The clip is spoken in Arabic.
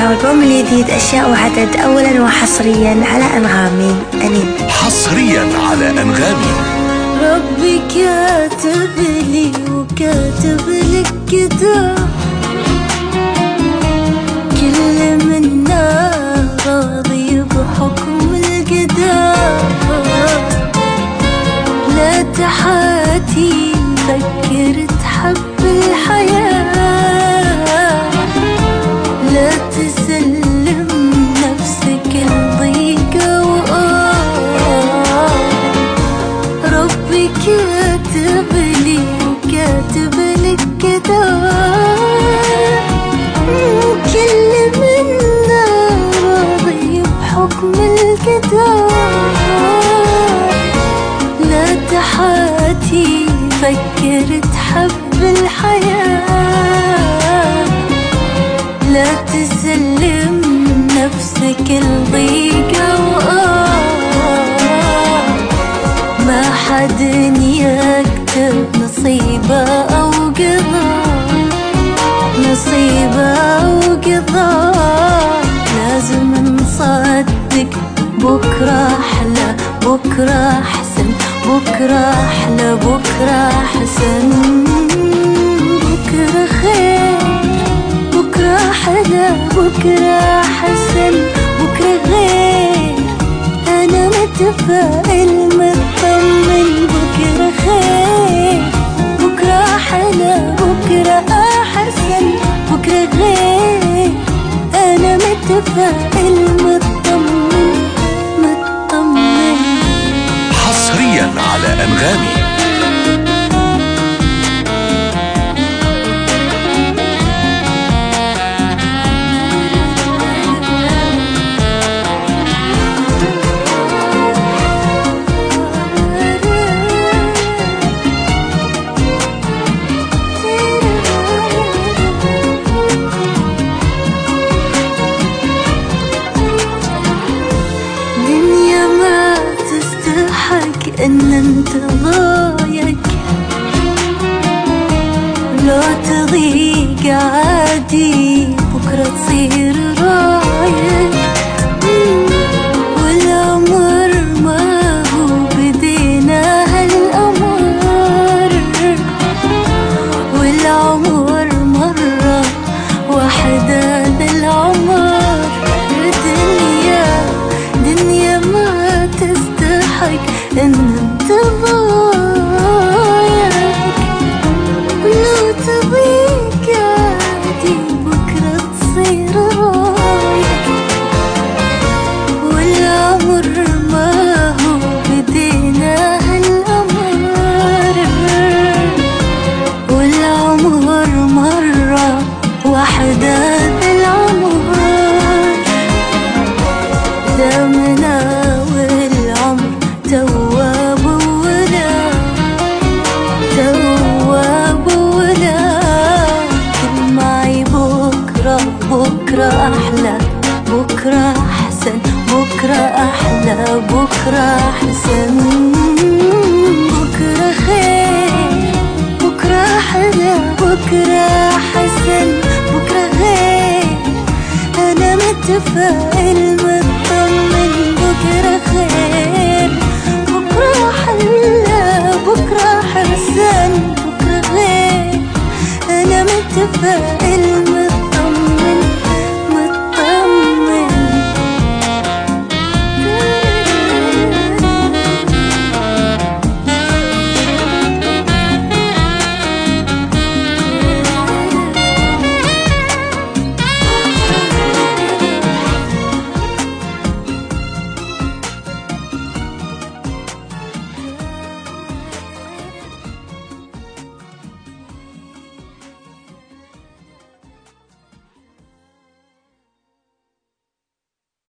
الألبوم الجديد أشياء وعدد أولا وحصريا على أنغامي أنين. حصريا على أنغامي. ربي كاتب لي وكاتب لك كتاب، كل منا راضي بحكم القدر. لا تحاتي فكر تحب الحياة، لا تسلم نفسك لضيقة وآه. ربي كاتب لي وكاتب لك كتاب، كل منا راضي بحكم القدر. لا تحاتي فكر تحب الحياة، لا تسلم نفسك لضيقة وآه. ما حد يكتب نصيبه أو قضاء، نصيبه أو قضاء. لازم نصدق بكرة أحلى، بكرة أحسن، بكرة أحلى، بكرة أحسن. بكرة خير، بكرة أحلى، بكرة أحسن، بكرة غير. أنا متفائل مطمن، بكرة خير، بكرة أحلى، بكرة أحسن، بكرة غير. أنا متفائل مطمن، مطمن. حصريا على أنغامي. إن انت ضايق لو تضيق عادي، بكرة تصير رايق. والأمر ما هو بدينا هالأمر، والعمر مرة واحدة للعمر. دنيا دنيا ما تستحق إن انت ضايق، لو تضيق عادي بكرة تصير رايق. والعمر ما هو بدينا هالأمر، والعمر مرة واحدة للعمر. دامنا والعمر تواب ولا، تواب ولا. كل معي بكرة، بكرة أحلى، بكرة أحسن، بكرة أحلى، بكرة أحسن. بكرة خير، بكرة أحلى، بكرة أحسن، بكرة غير. أنا متفائل مطمن، بكرة